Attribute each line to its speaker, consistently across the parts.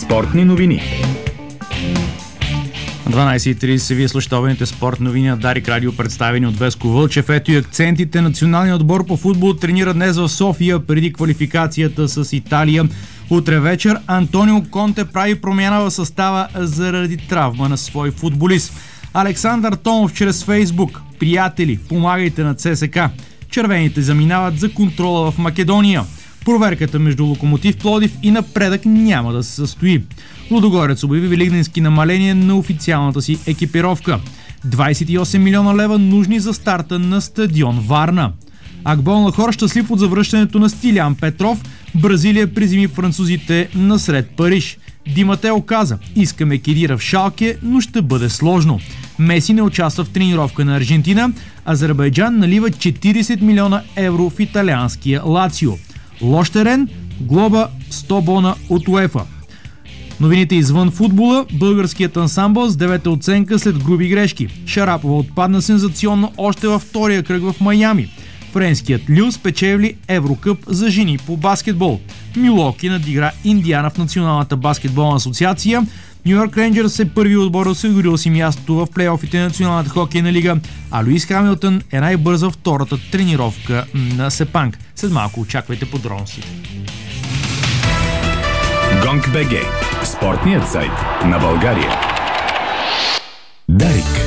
Speaker 1: Спортни новини.
Speaker 2: 12:30 вие слушате обедните спорт новини на Дарик Радио, представени от Веско Вълчев. Ето и акцентите. Националният отбор по футбол тренира днес в София преди квалификацията с Италия. Утре вечер Антонио Конте прави промяна в състава заради травма на свой футболист. Александър Томов чрез Фейсбук: приятели, помагайте на ЦСКА. Червените заминават за контрола в Македония. Проверката между Локомотив Пловдив и Напредък няма да се състои. Лудогорец обяви великденски намаление на официалната си екипировка. 28 милиона лева нужни за старта на стадион Варна. Акбол на хора щастлив от завръщането на Стилян Петров. Бразилия приземи французите насред Париж. Ди Матео каза: искаме Кедира в Шалке, но ще бъде сложно. Меси не участва в тренировка на Аржентина. Азербайджан налива 40 милиона евро в италианския Лацио. Лош терен, глоба 100 бона от УЕФА. Новините извън футбола. Българският ансамбъл с 9-та оценка след груби грешки. Шарапова отпадна сензационно още във втория кръг в Майами. Френският Лил спечели Еврокъп за жени по баскетбол. Милуоки надигра Индиана в Националната баскетболна асоциация. Ню Йорк Рейнджърс е първи отбор, осигурил си мястото в плейофите на Националната хокейна лига, а Луис Хамилтън е най-бърза втората тренировка на Сепанг. След малко очаквайте подробностите.
Speaker 1: Гонг.бг – спортният сайт на България.
Speaker 3: Дарик.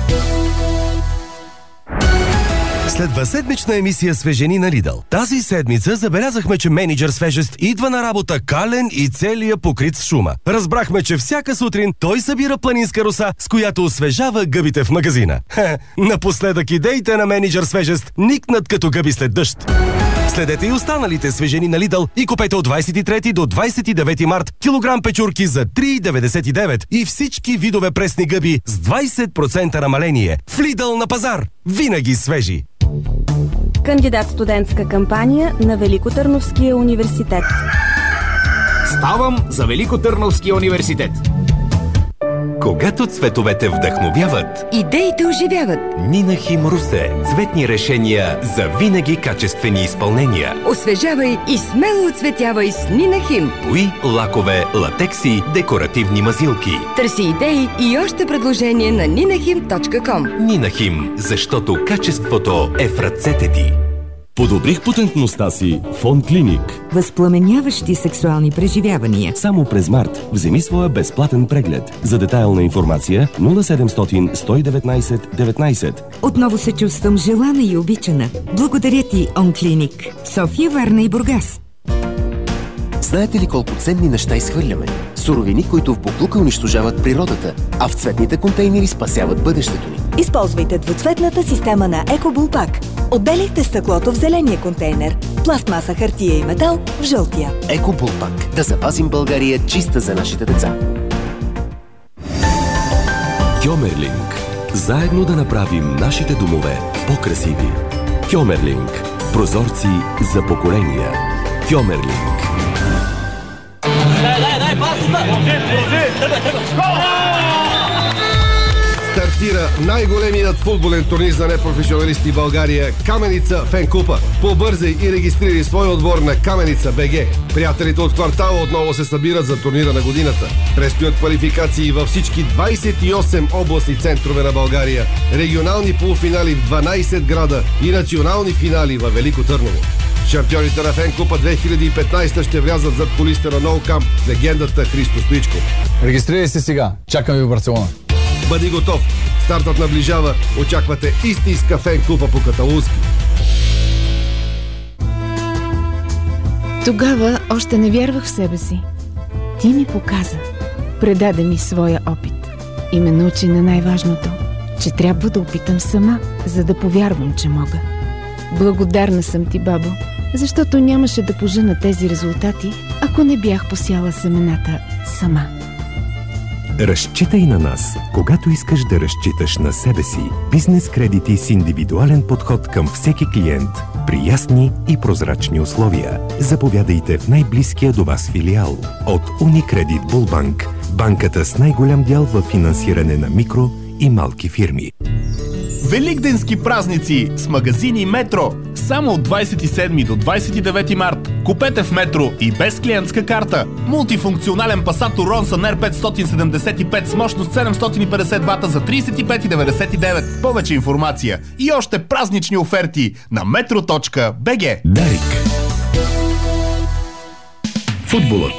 Speaker 3: Следва седмична емисия Свежени на Лидъл. Тази седмица забелязахме, че мениджър свежест идва на работа кален и целия покрит с шума. Разбрахме, че всяка сутрин той събира планинска роса, с която освежава гъбите в магазина. Напоследък идеите на мениджър свежест никнат като гъби след дъжд. Следете и останалите свежени на Лидъл и купете от 23 до 29 март килограм печурки за 3,99 и всички видове пресни гъби с 20% намаление. В Лидъл на пазар! Винаги свежи!
Speaker 4: Кандидат-студентска кампания на Великотърновския университет.
Speaker 5: Ставам за Великотърновския университет.
Speaker 6: Когато цветовете вдъхновяват,
Speaker 7: идеите оживяват.
Speaker 6: Нинахим Русе. Цветни решения за винаги качествени изпълнения.
Speaker 7: Освежавай и смело оцветявай с Нинахим.
Speaker 6: Бои, лакове, латекси, декоративни мазилки.
Speaker 7: Търси идеи и още предложения на ninahim.com.
Speaker 6: Нинахим, защото качеството е в ръцете ти.
Speaker 8: Подобрих потентността си Фон Клиник.
Speaker 9: Възпламеняващи сексуални преживявания.
Speaker 8: Само през март вземи своя безплатен преглед. За детайлна информация 0700 119 19.
Speaker 9: Отново се чувствам желана и обичана. Благодаря ти, Он Клиник. София, Варна и Бургас.
Speaker 10: Знаете ли колко ценни неща изхвърляме? Суровини, които в боклука унищожават природата, а в цветните контейнери спасяват бъдещето ни.
Speaker 11: Използвайте двуцветната система на Екобулпак. Отделихте стъклото в зеления контейнер, пластмаса, хартия и метал в жълтия.
Speaker 10: Екобулпак. Да запазим България чиста за нашите деца.
Speaker 8: Кьомерлинг. Заедно да направим нашите домове по-красиви. Кьомерлинг. Прозорци за поколения. Кьомерлинг.
Speaker 12: Стартира най-големият футболен турнир за непрофесионалисти в България – Каменица Фенкупа. Побързай и регистрирай свой отбор на Каменица БГ. Приятелите от квартала отново се събират за турнира на годината. Предстоят квалификации във всички 28 областни центрове на България, регионални полуфинали в 12 града и национални финали във Велико Търново. Шампионите на Фенкупа 2015 ще влязат зад кулисите на Ноукамп легендата Христо Стоичков.
Speaker 13: Регистрирай се сега. Чакаме ви в Барселона.
Speaker 12: Бъди готов. Стартът наближава. Очаквате истинска Фенкупа по каталунски.
Speaker 14: Тогава още не вярвах в себе си. Ти ми показа. Предаде ми своя опит. И ме научи на най-важното, че трябва да опитам сама, за да повярвам, че мога. Благодарна съм ти, бабо, защото нямаше да пожена тези резултати, ако не бях посяла семената сама.
Speaker 15: Разчитай на нас, когато искаш да разчиташ на себе си. Бизнес кредити с индивидуален подход към всеки клиент, при ясни и прозрачни условия. Заповядайте в най-близкия до вас филиал. От Unicredit Bullbank, банката с най-голям дял в финансиране на микро и малки фирми.
Speaker 16: Великденски празници с магазини Метро. Само от 27 до 29 март. Купете в Метро и без клиентска карта. Мултифункционален Passat Ronson R575 с мощност 750 вата за 35,99. Повече информация и още празнични оферти на metro.bg.
Speaker 1: Дарик. Футболът.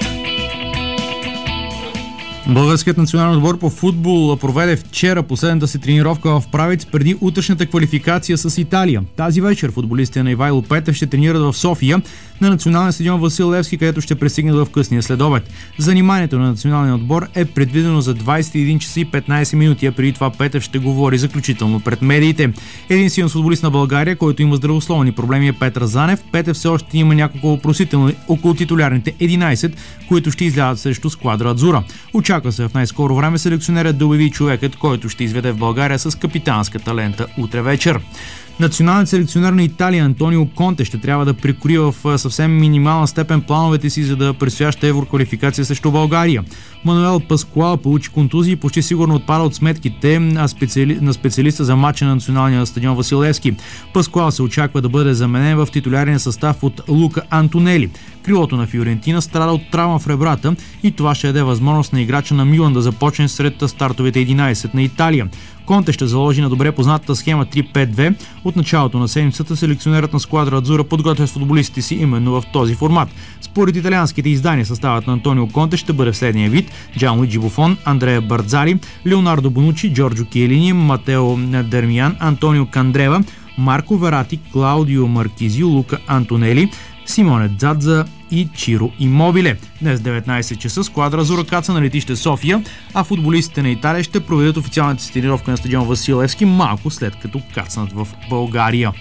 Speaker 2: Българският национален отбор по футбол проведе вчера последната си тренировка в Правец преди утрешната квалификация с Италия. Тази вечер футболистите на Ивайло Петев ще тренират в София на националния стадион Васил Левски, където ще пристигнат в късния следобед. Заниманието на националния отбор е предвидено за 21 часа и 15 минути, а преди това Петев ще говори заключително пред медиите. Единствен футболист на България, който има здравословни проблеми, е Петър Занев. Петев все още има няколко въпросителни около титулярните 11, които ще излязат срещу сквадра Адзура. Очаква се в най-скоро време селекционерът да обяви човекът, който ще изведе в България с капитанската лента утре вечер. Националният селекционер на Италия Антонио Конте ще трябва да прекрои в съвсем минимална степен плановете си за да предстояща евроквалификация срещу България. Мануел Паскуал получи контузии и почти сигурно отпада от сметките на специалиста за матча на националния стадион Васил Левски. Паскуал се очаква да бъде заменен в титулярния състав от Лука Антонели. Крилото на Фиорентина страда от травма в ребрата и това ще даде възможност на играча на Милан да започне сред стартовите 11 на Италия. Конте ще заложи на добре познатата схема 3-5-2. От началото на седмицата селекционерът на сквадра Адзура подготвя с футболистите си именно в този формат. Според италианските издания съставът на Антонио Конте ще бъде в следния вид: Джанлуиджи Буфон, Андреа Бардзари, Леонардо Бонучи, Джорджо Киелини, Матео Дермиян, Антонио Кандрева, Марко Верати, Клаудио Маркизио, Лука Антонели, Симоне Дзадза и Чиро Имобиле. Днес 19 часа сквадра Азура каца на летище София, а футболистите на Италия ще проведат официалната си тренировка на стадион Васил Левски малко след като кацнат в България.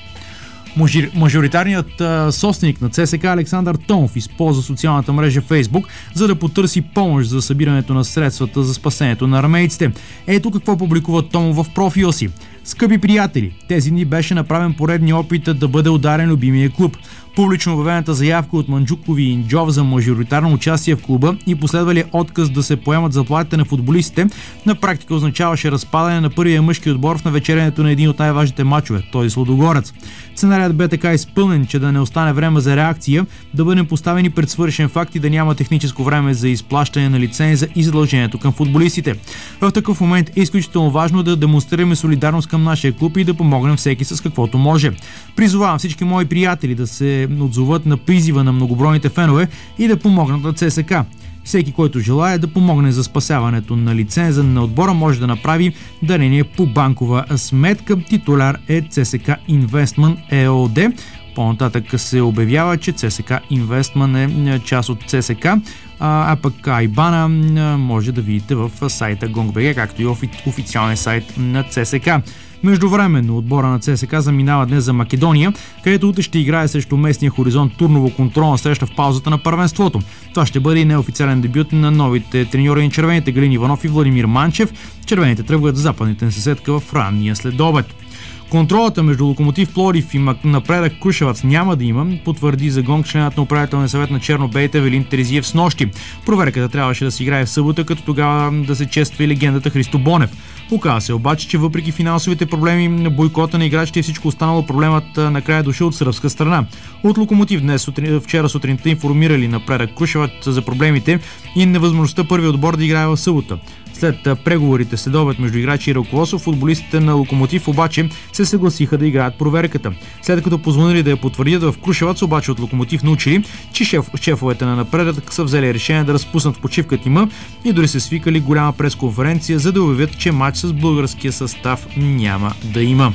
Speaker 2: Мажоритарният собственик на ЦСКА Александър Томов използва социалната мрежа Facebook, за да потърси помощ за събирането на средствата за спасението на армейците. Ето какво публикува Томов в профила си. Скъпи приятели, тези дни беше направен поредния опит да бъде ударен любимия клуб. Публично обявената заявка от Манджукови и Инджов за мажоритарно участие в клуба и последвалия отказ да се поемат заплатите на футболистите на практика означаваше разпадане на първия мъжки отбор в навечерието на един от най-важните мачове, той с Лудогорец. Сценарият бе така изпълнен, че да не остане време за реакция, да бъдем поставени пред свършен факт и да няма техническо време за изплащане на лиценза и задължението към футболистите. В такъв момент е изключително важно да демонстрираме солидарност към нашия клуб и да помогнем всеки с каквото може. Призовавам всички мои приятели да се отзоват на призива на многобройните фенове и да помогнат на ЦСКА. Всеки, който желая да помогне за спасяването на лиценза на отбора, може да направи дарение по банкова сметка. Титуляр е ЦСКА Investment ЕОД. По-нататък се обявява, че ЦСКА Investment е част от ЦСКА, а пък Айбана може да видите в сайта GONG.BG, както и официалния сайт на ЦСКА. Междувременно отбора на ЦСКА заминава днес за Македония, където утре ще играе срещу местния Хоризонт Турново контролна среща в паузата на първенството. Това ще бъде и неофициален дебют на новите треньори на червените Галин Иванов и Владимир Манчев. Червените тръгват за западните на съседка в ранния следобед. Контролата между Локомотив Пловдив и Напредък Крушевац няма да има, потвърди за GONG членът на управителния съвет на Черно-белите Велин Терезиев с нощи. Проверката трябваше да се играе в събота, като тогава да се чества и легендата Христо Бонев. Оказа се обаче, че въпреки финансовите проблеми на бойкота на играчите и всичко останало, проблемът накрая дошъл от сръбска страна. От Локомотив вчера сутринта информирали Напредък Крушевац за проблемите и невъзможността първият отбор да играе в събота. След преговорите следобед между играчи и ръководство, футболистите на Локомотив обаче се съгласиха да играят проверката. След като позвонили да я потвърдят в Крушевац, обаче от Локомотив научили, че шефовете на Напредък са взели решение да разпуснат в почивка тима и дори се свикали голяма пресконференция, за да обявят, че матч с българския състав няма да има.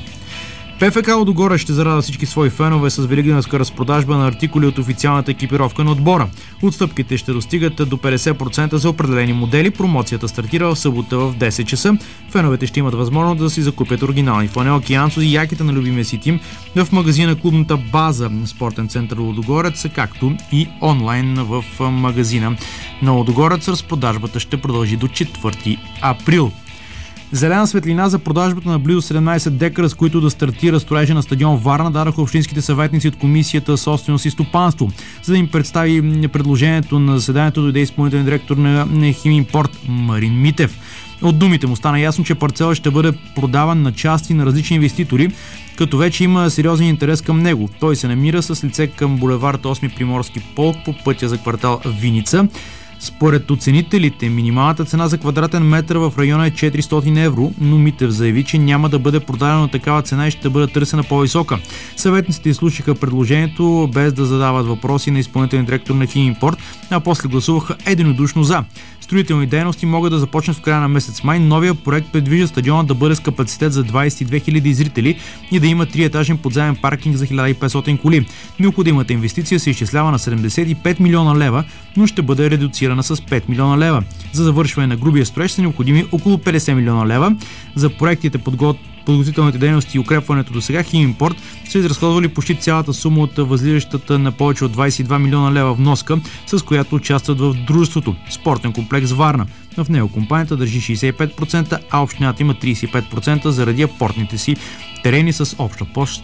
Speaker 2: ПФК Лудогорец ще зарадва всички свои фенове с великденска разпродажба на артикули от официалната екипировка на отбора. Отстъпките ще достигат до 50% за определени модели. Промоцията стартира в събота в 10 часа. Феновете ще имат възможност да си закупят оригинални фланелки, янцузи и яките на любимия си тим в магазина Клубната база Спортен център Лудогорец, както и онлайн в магазина на Лудогорец. Разпродажбата ще продължи до 4 април. Зелена светлина за продажбата на близо 17 декара, с които да стартира строежа на стадион Варна, дадаха общинските съветници от Комисията собственост и стопанство. За да им представи предложението на заседанието, дойде изпълнителен директор на Химимпорт Марин Митев. От думите му стана ясно, че парцела ще бъде продаван на части на различни инвеститори, като вече има сериозен интерес към него. Той се намира с лице към булевард 8 Приморски полк по пътя за квартал Виница. Според оценителите, минималната цена за квадратен метър в района е 400 евро, но Митев заяви, че няма да бъде продадено на такава цена и ще бъде търсена по-висока. Съветниците изслушаха предложението без да задават въпроси на изпълнителен директор на Химимпорт, а после гласуваха единодушно за. Строителни дейности могат да започнат в края на месец май. Новия проект предвижда стадиона да бъде с капацитет за 22 000 зрители и да има 3-етажен подземен паркинг за 1500 коли. Необходимата инвестиция се изчислява на 75 милиона лева, но ще бъде редуцирана с 5 милиона лева. За завършване на грубия строеж са необходими около 50 милиона лева. За проектите подготвителните дейности и укрепването до сега Химимпорт са изразходвали почти цялата сума от възлизащата на повече от 22 милиона лева вноска, с която участват в дружеството Спортен комплекс Варна. В него компанията държи 65%, а общината има 35% заради апортните си терени с обща площ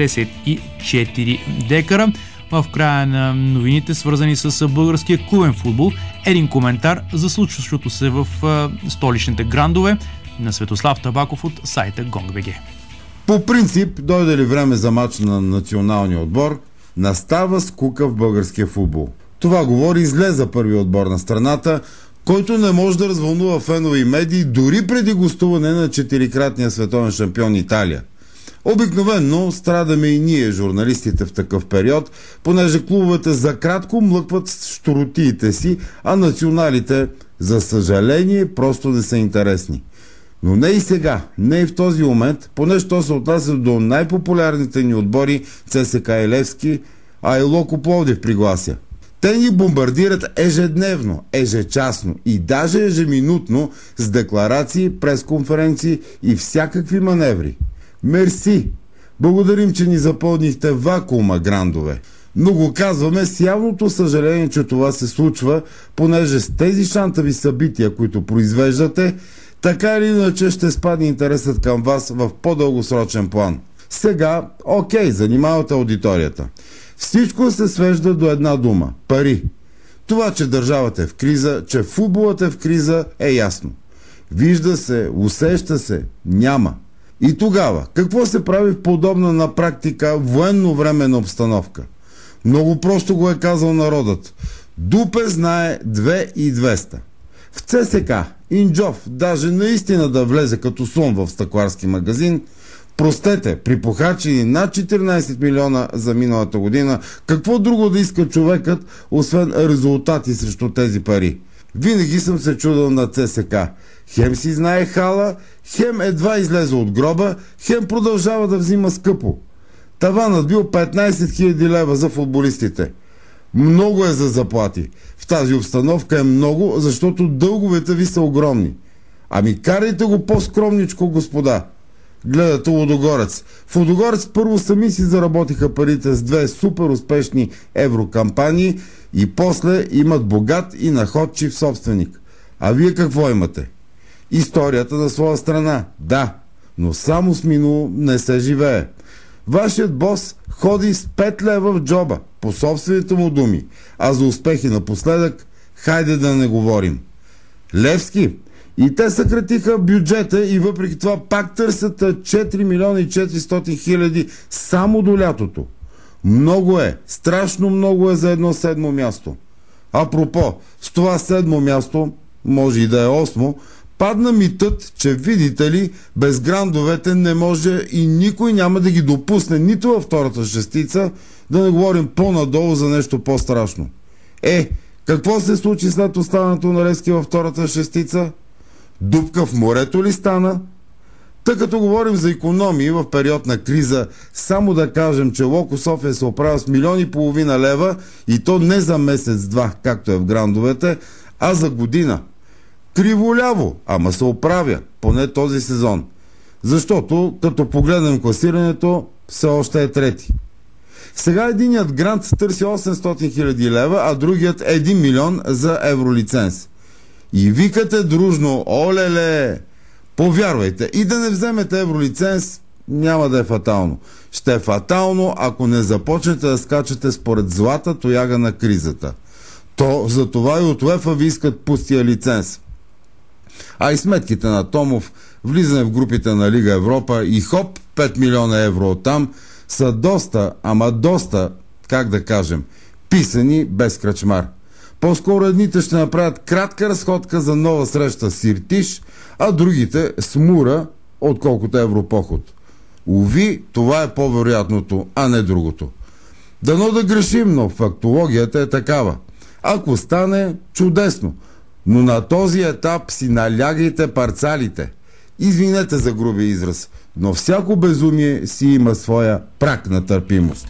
Speaker 2: 154 декара. В края на новините, свързани с българския клубен футбол, един коментар за случващото се в столичните грандове на Светослав Табаков от сайта GONG.BG.
Speaker 17: По принцип, дойде ли време за мач на националния отбор, настава скука в българския футбол. Това говори зле за първия отбор на страната, който не може да развълнува фенове и медии дори преди гостуване на 4-кратния световен шампион Италия. Обикновено страдаме и ние, журналистите, в такъв период, понеже клубовете за кратко млъкват щуротиите си, а националите, за съжаление, просто не са интересни. Но не и сега, не и в този момент, понеже то се отнася до най-популярните ни отбори ЦСКА и Левски, а и Локо Пловдив приглася. Те ни бомбардират ежедневно, ежечасно и даже ежеминутно с декларации, пресконференции и всякакви маневри. Мерси! Благодарим, че ни запълнихте вакуума, грандове. Но го казваме с явното съжаление, че това се случва, понеже с тези шантави събития, които произвеждате, така или иначе ще спадне интересът към вас в по-дългосрочен план. Сега, занимавате аудиторията. Всичко се свежда до една дума – пари. Това, че държавата е в криза, че футболът е в криза, е ясно. Вижда се, усеща се, няма. И тогава, какво се прави в подобна на практика военновременна обстановка? Много просто го е казал народът. Дупе знае 2200. В ЦСКА Инджов даже наистина да влезе като слон в стъкларски магазин. Простете, при похарчени над 14 милиона за миналата година, какво друго да иска човекът, освен резултати срещу тези пари? Винаги съм се чудил на ЦСКА. Хем си знае хала, хем едва излезе от гроба, хем продължава да взима скъпо. Таванът бил 15 000 лева за футболистите. Много е за заплати. В тази обстановка е много, защото дълговете ви са огромни. Ами карайте го по-скромничко, господа. Гледате Лудогорец. В Лудогорец първо сами си заработиха парите с 2 супер успешни еврокампании и после имат богат и находчив собственик. А вие какво имате? Историята на своя страна, да, но само с минало не се живее. Вашият бос ходи с 5 лева в джоба, по собствените му думи, а за успехи напоследък, хайде да не говорим. Левски, и те съкратиха бюджета и въпреки това пак търсят 4 милиона и 400 хиляди само до лятото. Много е, страшно много е за едно 7-мо място. Апропо, с това 7-мо място, може и да е 8-мо, падна митът, че видите ли, без грандовете не може и никой няма да ги допусне нито във втората шестица, да не говорим по-надолу за нещо по-страшно. Какво се случи след оставането на Левски във втората шестица? Дупка в морето ли стана? Тъй като говорим за икономии в период на криза, само да кажем, че Локо София се оправя с 1,5 милиона лева и то не за месец-два, както е в грандовете, а за година. Криволяво, ама се оправя, поне този сезон. Защото, като погледнем класирането, все още е трети. Сега единият грант търси 800 хиляди лева, а другият 1 милион за евролиценз. И викате дружно, олеле, Повярвайте, и да не вземете евролиценз, няма да е фатално. Ще е фатално, ако не започнете да скачате според злата тояга на кризата. То за това и от УЕФА ви искат пустия лиценз. А и сметките на Томов, влизане в групите на Лига Европа и хоп, 5 милиона евро оттам, са доста, ама доста, как да кажем, писани без кръчмар. По-скоро едните ще направят кратка разходка за нова среща с Сиртиш, а другите с Мура, отколкото европоход. Уви, това е по-вероятното, а не другото. Дано да грешим, но фактологията е такава. Ако стане, чудесно. Но на този етап си налягайте парцалите. Извинете за груби израз, но всяко безумие си има своя праг на търпимост.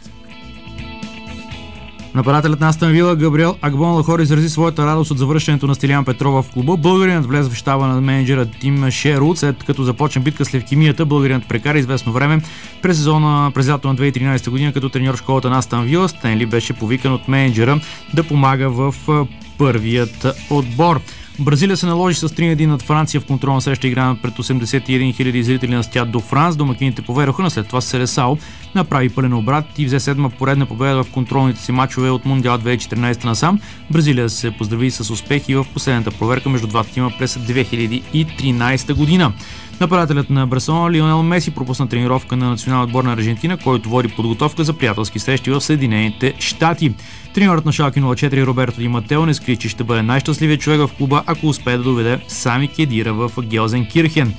Speaker 2: Нападателят на Астън Вила Габриел Агбон-Лахор изрази своята радост от завръщането на Стилян Петрова в клуба. Българинът влезе в щаба на менеджера Тим Шерут, след като започне битка с левкемията. Българинът прекара известно време през лято на 2013 година като треньор в школата на Астън Вила. Стенли беше повикан от менеджера да помага в първият отбор. Бразилия се наложи с 3-1 над Франция в контролна среща, играна пред 81 000 зрители на Стад до Франс. Домакините поведоха, след това Селесао направи пълен обрат и взе 7-ма поредна победа в контролните си мачове от Мундиал 2014 насам. Бразилия се поздрави с успехи в последната проверка между двата тима през 2013 година. Нападателят на Барселона Лионел Меси пропусна тренировка на националния отбор на Аржентина, който води подготовка за приятелски срещи в Съединените щати. Треньорът на Шалке 04 Роберто Ди Матео не скри, че ще бъде най-щастливият човек в клуба, ако успее да доведе Сами Кедира в Гелзенкирхен.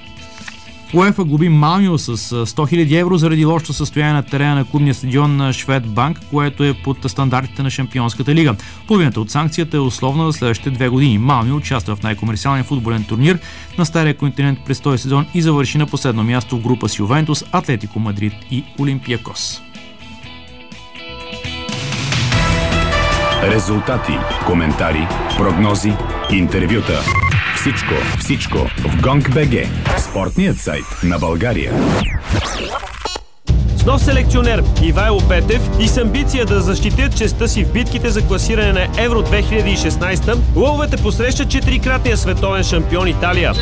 Speaker 2: УЕФА глоби Малмио с 100 000 евро заради лошото състояние на терена на клубния стадион на Шведбанк, което е под стандартите на Шампионската лига. Половината от санкцията е условна за следващите 2 години. Малмио участва в най-комерциалния футболен турнир на Стария континент през този сезон и завърши на последно място в група с Ювентус, Атлетико Мадрид и Олимпиакос.
Speaker 1: Резултати, коментари, прогнози, интервюта. Всичко в GONG.BG, спортният сайт на България.
Speaker 18: С нов селекционер Ивайло Петев и с амбиция да защитят честта си в битките за класиране на Евро 2016, лъвовете посрещат 4-кратния световен шампион Италия.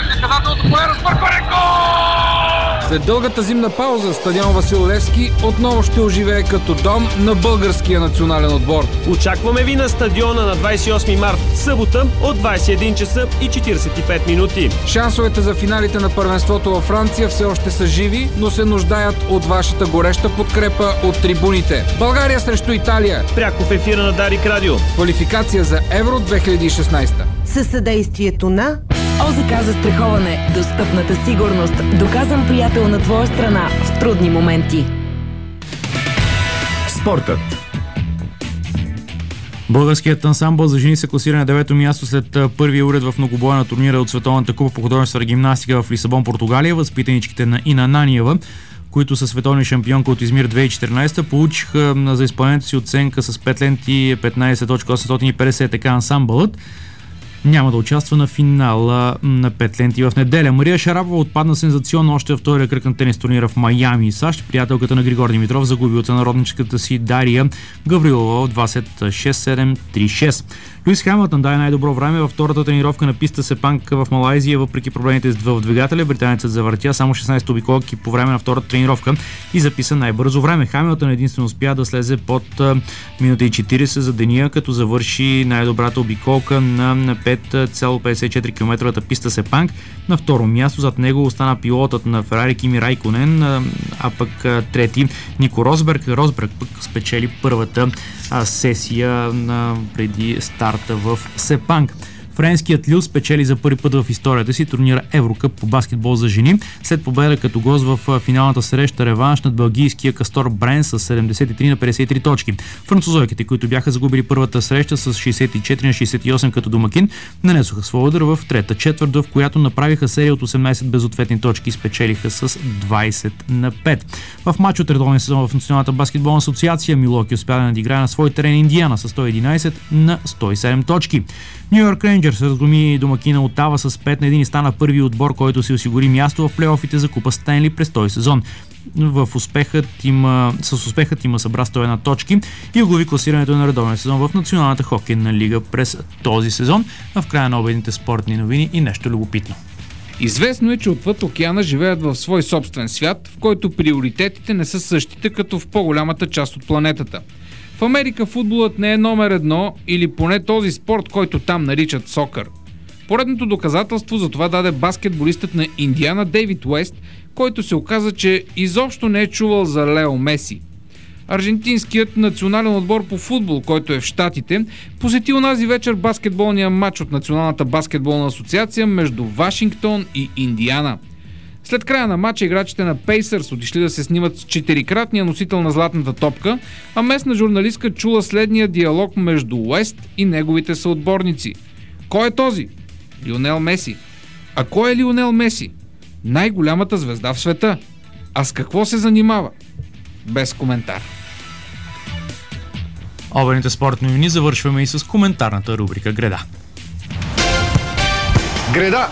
Speaker 19: След дългата зимна пауза стадион Васил Левски отново ще оживее като дом на българския национален отбор.
Speaker 18: Очакваме ви на стадиона на 28 март, събота от 21 часа и 45 минути.
Speaker 19: Шансовете за финалите на първенството във Франция все още са живи, но се нуждаят от вашата гореща подкрепа от трибуните. България срещу Италия.
Speaker 18: Пряко в ефира на Дарик Радио.
Speaker 19: Квалификация за Евро 2016.
Speaker 20: Със съдействието на ОЗК за страховане. Достъпната сигурност. Доказан приятел на твоя страна в трудни моменти.
Speaker 1: Спортът.
Speaker 2: Българският ансамбъл за жени се класира на 9-то място след първия уред в многобоя на турнира от Световната купа по художествена гимнастика в Лисабон, Португалия. Възпитаничките на Ина Наниева, които са световни шампионка от Измир 2014, получиха за изпълнението си оценка с 5 ленти 15.850. Така ансамбълът няма да участва на финала на 5 ленти в неделя. Мария Шарапова отпадна сензационно още във втория кръг на тенис турнира в Майами, САЩ. Приятелката на Григор Димитров загуби от сънародничката си Дария Гаврилова в 2 сета 6-7, 3-6. Луис Хамилтън даде най-добро време във втората тренировка на писта Сепанг в Малайзия, въпреки проблемите в двигателя. Британецът завъртя само 16 обиколки по време на втората тренировка и записа най-бързо време. Хамилтън единствено успя да слезе под минута и 40 за деня, като завърши най-добрата обиколка на 5,54 км писта Сепанг. На второ място зад него остана пилотът на Ферари Кими Райконен, а пък трети Нико Росберг. Росберг пък спечели първата сесия преди старта в Сепанг. Френският Лил спечели за първи път в историята си турнира Еврокъп по баскетбол за жени, след победа като гост в финалната среща реванш над белгийския Кастор Брен с 73 на 53 точки. Французойките, които бяха загубили първата среща с 64 на 68 като домакин, нанесоха своя удар в трета четвърт, в която направиха серия от 18 безответни точки и спечелиха с 20 на 5. В матч от редовния сезон в Националната баскетболна асоциация Милоки успя да надиграе на свой терен Индиана с 111 на 107 точки. Ню Йорк Рейнджърс разгроми домакина Отава с 5 на 1 и стана първи отбор, който си осигури място в плейофите за Купа Стенли през този сезон. С успехът има събра 101 точки и оглави класирането на редовния сезон в Националната хокейна лига през този сезон. А в края на обедните спортни новини и нещо любопитно.
Speaker 19: Известно е, че отвъд океана живеят в свой собствен свят, в който приоритетите не са същите като в по-голямата част от планетата. В Америка футболът не е номер едно или поне този спорт, който там наричат сокър. Поредното доказателство за това даде баскетболистът на Индиана Дейвид Уест, който се оказа, че изобщо не е чувал за Лео Меси. Аржентинският национален отбор по футбол, който е в Щатите, посети онази вечер баскетболния матч от Националната баскетболна асоциация между Вашингтон и Индиана. След края на матча играчите на Пейсърс отишли да се снимат с 4-кратния носител на златната топка, а местна журналистка чула следния диалог между Уест и неговите съотборници. Кой е този? Лионел Меси. А кой е Лионел Меси? Най-голямата звезда в света. А с какво се занимава? Без коментар.
Speaker 2: Обедните спортни новини завършваме и с коментарната рубрика Греда.
Speaker 12: Греда!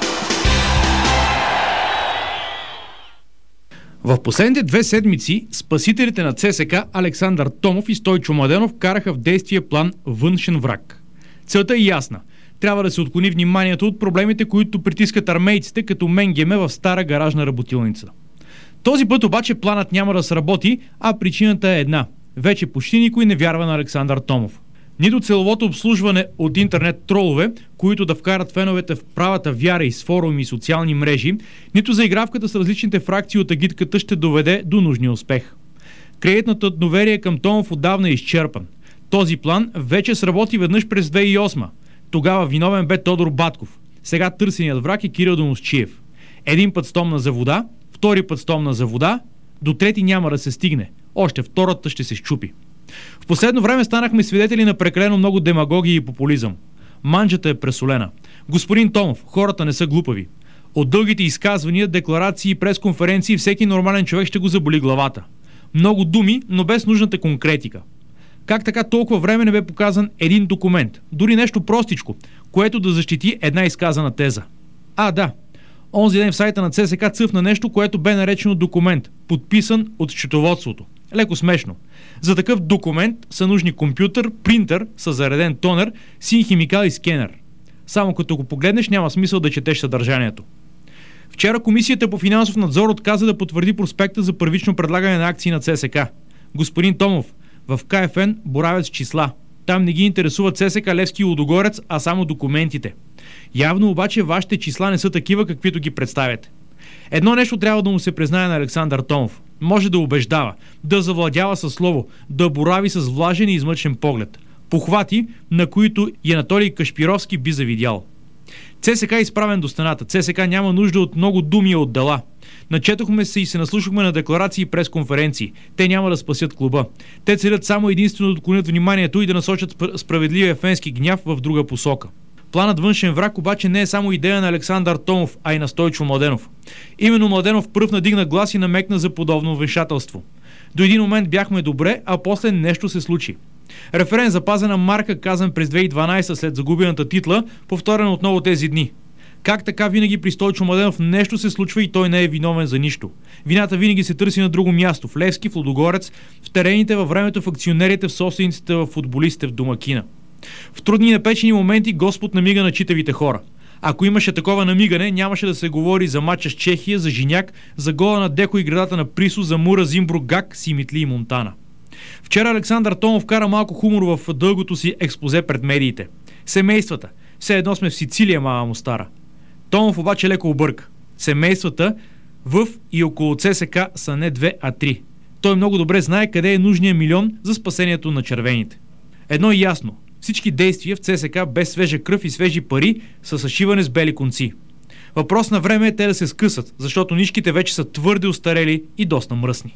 Speaker 2: В последните 2 седмици спасителите на ЦСКА Александър Томов и Стойчо Младенов караха в действие план външен враг. Целта е ясна. Трябва да се отклони вниманието от проблемите, които притискат армейците като Менгеме в стара гаражна работилница. Този път обаче планът няма да сработи, а причината е една. Вече почти никой не вярва на Александър Томов. Нито целовото обслужване от интернет тролове, които да вкарат феновете в правата вяра и с форуми и социални мрежи, нито заигравката с различните фракции от агитката ще доведе до нужния успех. Кредитното доверие към Томов отдавна е изчерпан. Този план вече сработи веднъж през 2008. Тогава виновен бе Тодор Батков. Сега търсеният враг е Кирил Домусчиев. Един път стомна за вода, втори път стомна за вода, до трети няма да се стигне. Още втората ще се счупи. В последно време станахме свидетели на прекалено много демагогия и популизъм. Манджата е пресолена. Господин Томов, хората не са глупави. От дългите изказвания, декларации и пресконференции всеки нормален човек ще го заболи главата. Много думи, но без нужната конкретика. Как така толкова време не бе показан един документ, дори нещо простичко, което да защити една изказана теза? Да. Онзи ден в сайта на ЦСКА цъфна нещо, което бе наречено документ, подписан от счетоводството. Леко смешно. За такъв документ са нужни компютър, принтер със зареден тонер, син химикал и скенер. Само като го погледнеш, няма смисъл да четеш съдържанието. Вчера Комисията по финансов надзор отказа да потвърди проспекта за първично предлагане на акции на ЦСКА. Господин Томов, в КФН боравят с числа. Там не ги интересува ЦСКА, Левски и Лудогорец, а само документите. Явно обаче вашите числа не са такива, каквито ги представяте. Едно нещо трябва да му се признае на Александър Томов. Може да убеждава, да завладява със слово, да борави с влажен и измъчен поглед. Похвати, на които и Анатолий Кашпировски би завидял. ЦСКА е изправен до стената. ЦСКА няма нужда от много думи и от дела. Начетохме се и се наслушахме на декларации и пресконференции. Те няма да спасят клуба. Те целят само единствено да отклонят вниманието и да насочат справедливия фенски гняв в друга посока. Планът външен враг обаче не е само идея на Александър Томов, а и на Стойчо Младенов. Именно Младенов пръв надигна глас и намекна за подобно вмешателство. До един момент бяхме добре, а после нещо се случи. Референ запазена марка, казан през 2012 след загубената титла, повторен отново тези дни. Как така винаги при Стойчо Младенов нещо се случва и той не е виновен за нищо? Вината винаги се търси на друго място, в Левски, в Лудогорец, в терените, във времето, в акционерите, в собствениците, в футболистите, в домакина. В трудни и напечени моменти Господ намига на читавите хора. Ако имаше такова намигане, нямаше да се говори за мача с Чехия, за Жиняк, за гола на Деко и градата на Присо, за Мура, Зимбро, Гак, Симитли и Монтана. Вчера Александър Томов кара малко хумор в дългото си експозе пред медиите. Семействата. Все едно сме в Сицилия, мама му стара. Томов обаче леко обърка. Семействата в и около ЦСКА са не 2, а 3. Той много добре знае къде е нужният милион за спасението на червените. Едно е ясно. Всички действия в ЦСКА без свежа кръв и свежи пари са съшиване с бели конци. Въпрос на време е те да се скъсат, защото нишките вече са твърде остарели и доста мръсни.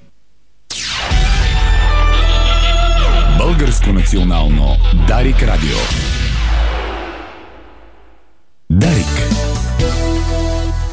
Speaker 1: Българско национално Дарик Радио. Дарик.